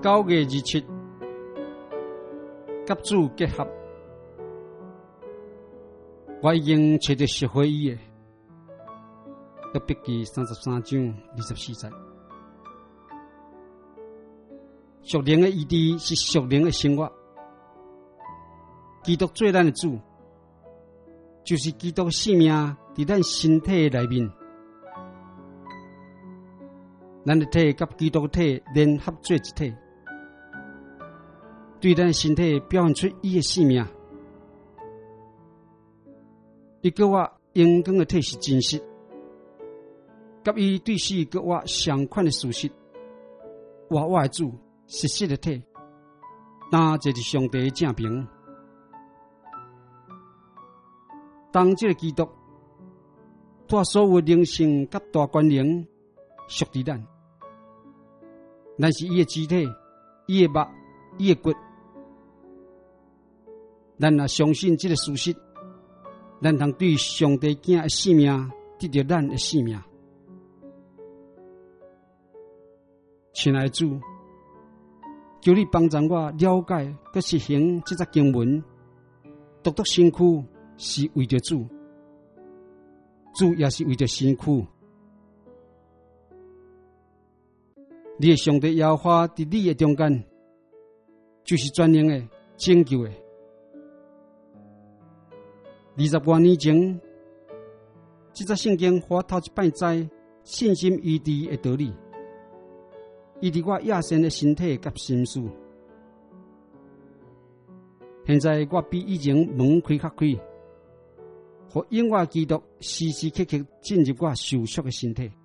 9月27，甲主结合，我已经找到适合伊的。约笔记33章24节。属灵的意义是属灵的生活。基督做咱的主，就是基督生命伫咱身体内面。咱的体甲基督的体联合做一体，对咱的身体表现出伊的生命。伊叫我阳光的体是真实，甲伊对死叫我相款的事实。我的主实实的体，那就是上帝的正平。当这个基督，带所有灵性甲大权能属于咱，咱是伊的肢体，伊的肉，伊的骨。咱若相信这个事实，咱通对上帝囝的生命得到咱的生命。亲爱的主，求你帮助我了解和实行这则经文。独独身躯是为着主，主也是为着身躯。你的上帝耶和华伫你的中间，就是全能的、拯救的。20多年前，这则圣经我头一摆知信心医治的道理，医治我野生的身体甲心思。现在我比以前门开较开，互永远基督时时刻刻进入我受伤的身体。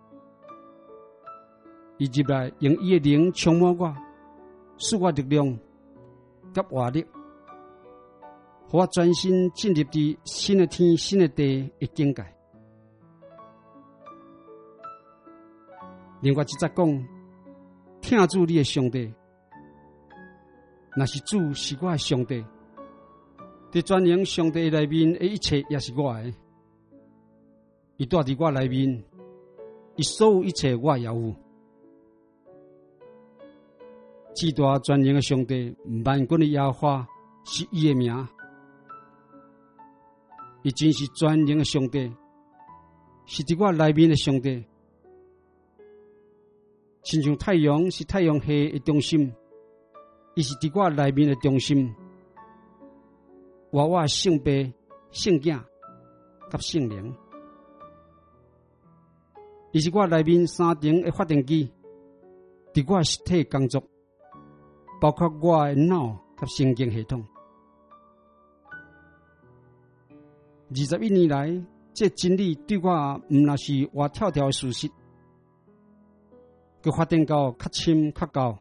伊入来用伊的灵充满我，使我力量甲活力，互我专心进入伫新的天、新的地的境界。另外一则讲，听主你的上帝，若是主是我的上帝，伫全能上帝内面的一切也是我的。伊住伫我内面，伊所有一切我也有。至大全能的上帝，万军的耶和华是伊的名。伊真是全能的上帝，是伫我内面的上帝。亲像太阳是太阳系的中心，伊是伫我内面的中心。我的圣父、圣子甲圣灵，伊是我内面三重的发电机，伫我实体工作，包括我的脑甲神经系统。21年来，这真理对我毋若是活跳跳的事实，佮发展到较深较高。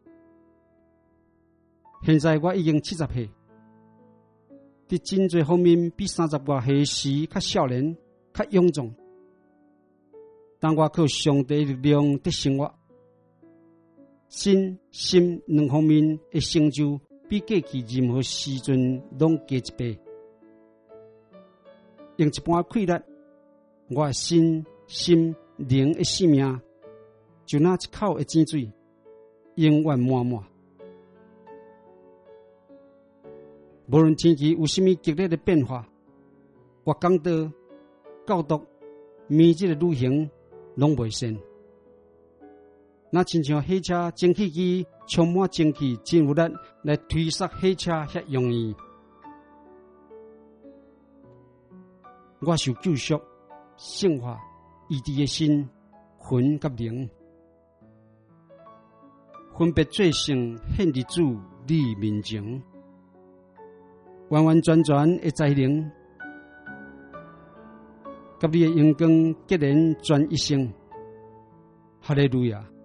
现在我已经70岁，伫真侪方面比30多岁时较少年、较勇壮。但我靠上帝的力量得生活，身心两方面的成就比过去任何时阵拢加1倍。用一般气力，我的身心灵的生命就那一口的井水，永远满满。无论天气有甚么激烈的变化，我讲道、教导、每日的旅行拢袂善。那亲像火车蒸汽机充满蒸汽，真有力来推刹火车遐容易。我受救赎、圣化、医治的心、魂甲灵，分别做成献伫主你面前，完完全全的才能，甲你的阳光结连全一生。哈利路亚！